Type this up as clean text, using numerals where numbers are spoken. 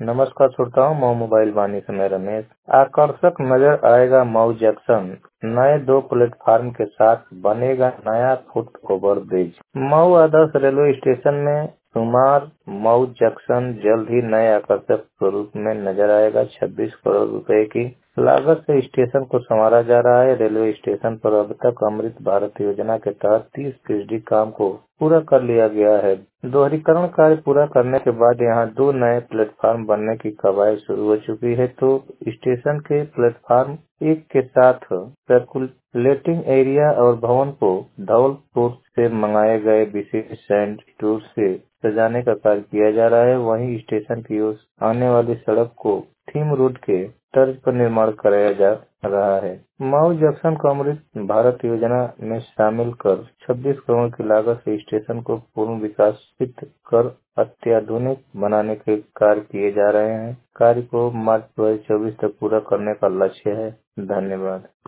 नमस्कार श्रोताओं, मऊ मोबाइल वाणी से मैं रमेश। आकर्षक नजर आएगा मऊ जंक्शन, नए 2 प्लेटफार्म के साथ बनेगा नया फुट ओवर ब्रिज। मऊ आदर्श रेलवे स्टेशन में शुमार मऊ जंक्शन जल्द ही नए आकर्षक स्वरूप में नजर आएगा। 26 करोड़ रुपए की लागत से स्टेशन को संवारा जा रहा है। रेलवे स्टेशन पर अब तक अमृत भारत योजना के तहत 30% काम को पूरा कर लिया गया है। दोहरीकरण कार्य पूरा करने के बाद यहां 2 नए प्लेटफार्म बनने की कवायद शुरू हो चुकी है, तो स्टेशन के प्लेटफार्म 1 के साथ सर्कुलेटिंग एरिया और भवन को धौलपुर से मंगाए गए विशेष सैंड टूर से सजाने का कार्य किया जा रहा है। वहीं स्टेशन की ओर आने वाली सड़क को थीम रोड के तर्ज पर निर्माण कराया जा रहा है। मऊ जंक्शन को अमृत भारत योजना में शामिल कर 26 करोड़ की लागत से स्टेशन को पूर्ण विकसित कर अत्याधुनिक बनाने के कार्य किए जा रहे हैं। कार्य को मार्च 2024 तक पूरा करने का लक्ष्य है। धन्यवाद।